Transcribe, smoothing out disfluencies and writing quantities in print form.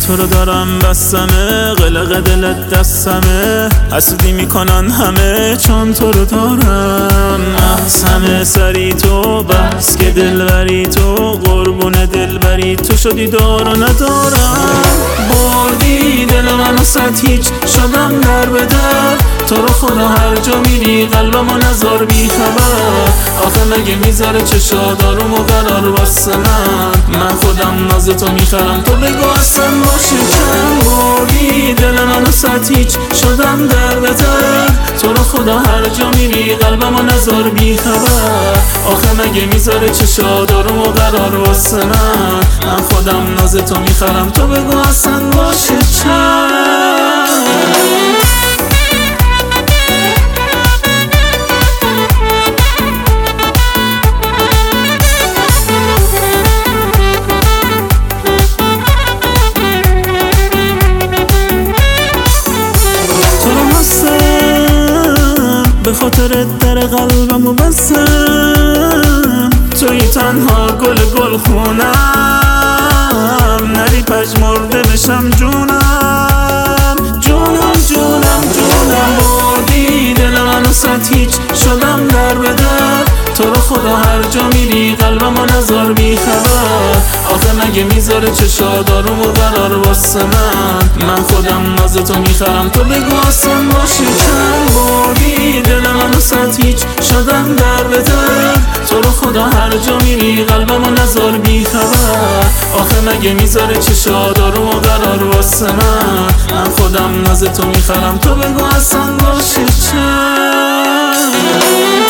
تو رو دارم بستمه، قلق دلت دستمه، حسودی میکنن همه چون تو رو دارم. محض همه سری تو، بس که دلبری تو، قربون دلبری تو شدی دار و ندارم. بردی دل منو صد هیچ شدم در به در، تو رو خدا هر جا میری قلبمو نذار بی خبر. آخه مگه میذاره چشات آروم و قرار واسه من خودم ناز تو میخرم تو بگو اصلا باشه چند. بردی دل منو صد هیچ شدم در به در، تو رو خدا هر جا میری قلبمو نذار بی خبر. آخه مگه میذاره چشات آروم و قرار واسه من خودم ناز تو میخرم تو بگو اصلا باشه چند. به خاطر در قلبمو بستم، توی تنها گل خونم، نری پژمرده بشم جونم جونم جونم جونم. بردی دل منو صد هیچ شدم در به در، تو رو خدا هر جا میری قلبمو نذار بی خبر. آخه مگه میذاره چشات آروم و قرار واسه من خودم ناز تو میخرم تو بگو اصلا باشه چند. بردی دل منو صد هیچ شدم در به در، تو رو خدا هر جا میری قلبمو نذار بی خبر. آخه مگه میذاره چشات آروم و قرار واسه من خودم ناز تو میخرم تو بگو اصلا باشه چند.